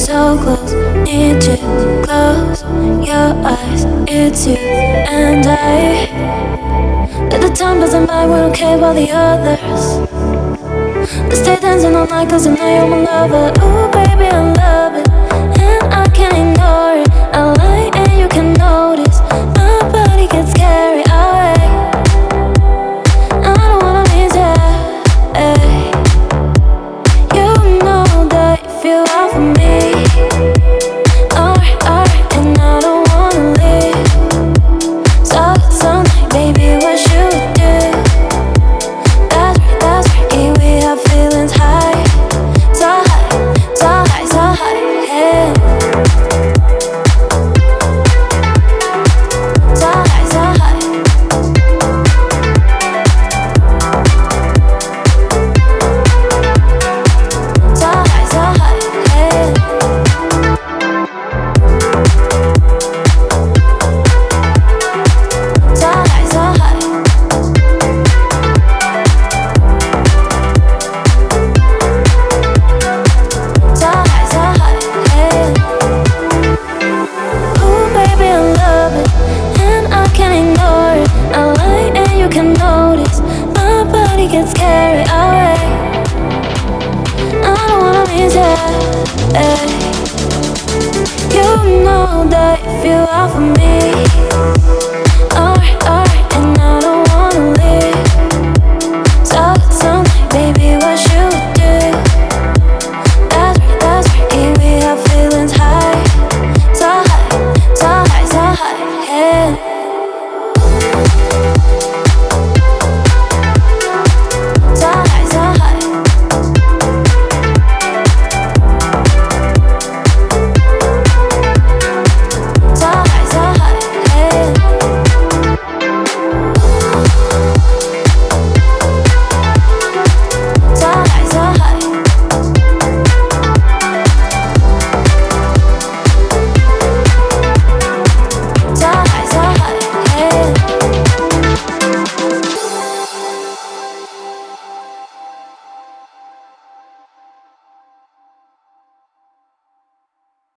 so close, need you close your eyes. It's you and I. That the time doesn't lie, we don't care about the others. Let's stay dancing all night, cause I know you're my lover. Ooh, baby, I love it, and I can't ignore it. I lie and you can notice, my body gets carried away. I don't wanna miss you, ay. You know that if you are for me, alright, and I don't wanna leave. So night, baby, what should we do? That's right, yeah, we have feelings high. So high, so high, so high, yeah. So high, so high. So high, so high, yeah. So high, so high. So high, so high, yeah. Ooh, baby, I love it, and I can't ignore it. I lie and you can notice, my body gets carried away. I don't wanna miss you, ay. You know that if you are for me,